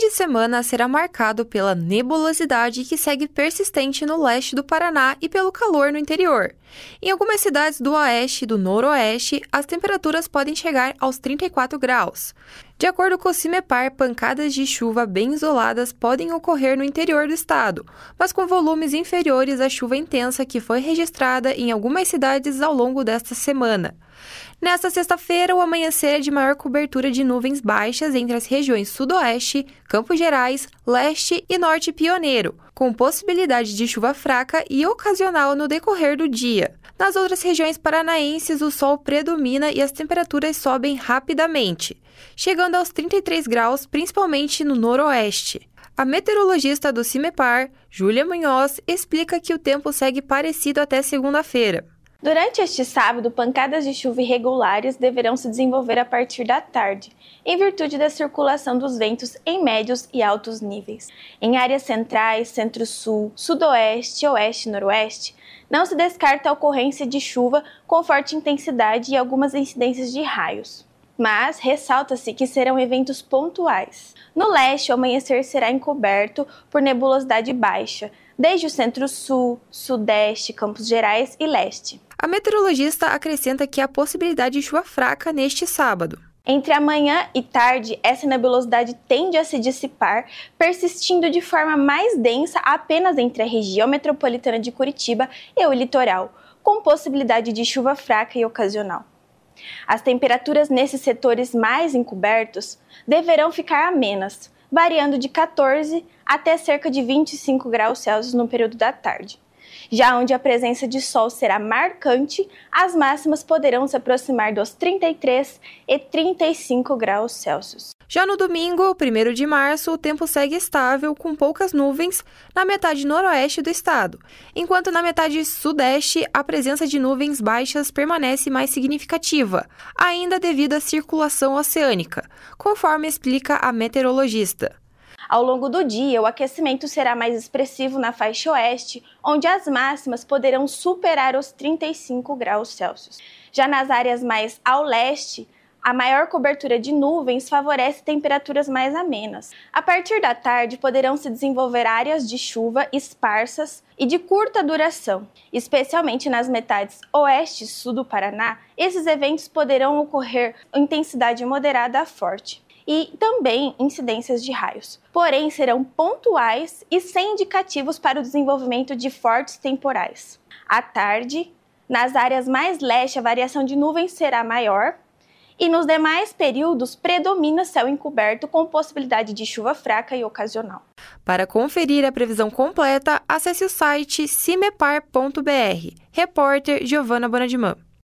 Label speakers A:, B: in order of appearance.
A: de semana será marcado pela nebulosidade que segue persistente no leste do Paraná e pelo calor no interior. Em algumas cidades do oeste e do noroeste, as temperaturas podem chegar aos 34 graus. De acordo com o CIMEPAR, pancadas de chuva bem isoladas podem ocorrer no interior do estado, mas com volumes inferiores à chuva intensa que foi registrada em algumas cidades ao longo desta semana. Nesta sexta-feira, o amanhecer é de maior cobertura de nuvens baixas entre as regiões sudoeste, Campos Gerais, leste e norte pioneiro, com possibilidade de chuva fraca e ocasional no decorrer do dia. Nas outras regiões paranaenses, o sol predomina e as temperaturas sobem rapidamente, chegando aos 33 graus, principalmente no noroeste. A meteorologista do CIMEPAR, Júlia Munhoz, explica que o tempo segue parecido até segunda-feira.
B: Durante este sábado, pancadas de chuva irregulares deverão se desenvolver a partir da tarde, em virtude da circulação dos ventos em médios e altos níveis. Em áreas centrais, centro-sul, sudoeste, oeste e noroeste, não se descarta a ocorrência de chuva com forte intensidade e algumas incidências de raios. Mas ressalta-se que serão eventos pontuais. No leste, o amanhecer será encoberto por nebulosidade baixa, desde o centro-sul, sudeste, Campos Gerais e leste.
A: A meteorologista acrescenta que há possibilidade de chuva fraca neste sábado.
B: Entre amanhã e tarde, essa nebulosidade tende a se dissipar, persistindo de forma mais densa apenas entre a região metropolitana de Curitiba e o litoral, com possibilidade de chuva fraca e ocasional. As temperaturas nesses setores mais encobertos deverão ficar amenas, variando de 14 até cerca de 25 graus Celsius no período da tarde. Já onde a presença de sol será marcante, as máximas poderão se aproximar dos 33 e 35 graus Celsius.
A: Já no domingo, 1º de março, o tempo segue estável, com poucas nuvens na metade noroeste do estado, enquanto na metade sudeste a presença de nuvens baixas permanece mais significativa, ainda devido à circulação oceânica, conforme explica a meteorologista.
B: Ao longo do dia, o aquecimento será mais expressivo na faixa oeste, onde as máximas poderão superar os 35 graus Celsius. Já nas áreas mais ao leste, a maior cobertura de nuvens favorece temperaturas mais amenas. A partir da tarde, poderão se desenvolver áreas de chuva esparsas e de curta duração. Especialmente nas metades oeste e sul do Paraná, esses eventos poderão ocorrer em intensidade moderada a forte. E também incidências de raios. Porém, serão pontuais e sem indicativos para o desenvolvimento de fortes temporais. À tarde, nas áreas mais leste, a variação de nuvens será maior e nos demais períodos predomina céu encoberto com possibilidade de chuva fraca e ocasional.
A: Para conferir a previsão completa, acesse o site cimepar.br. Repórter Giovana Bonadimã.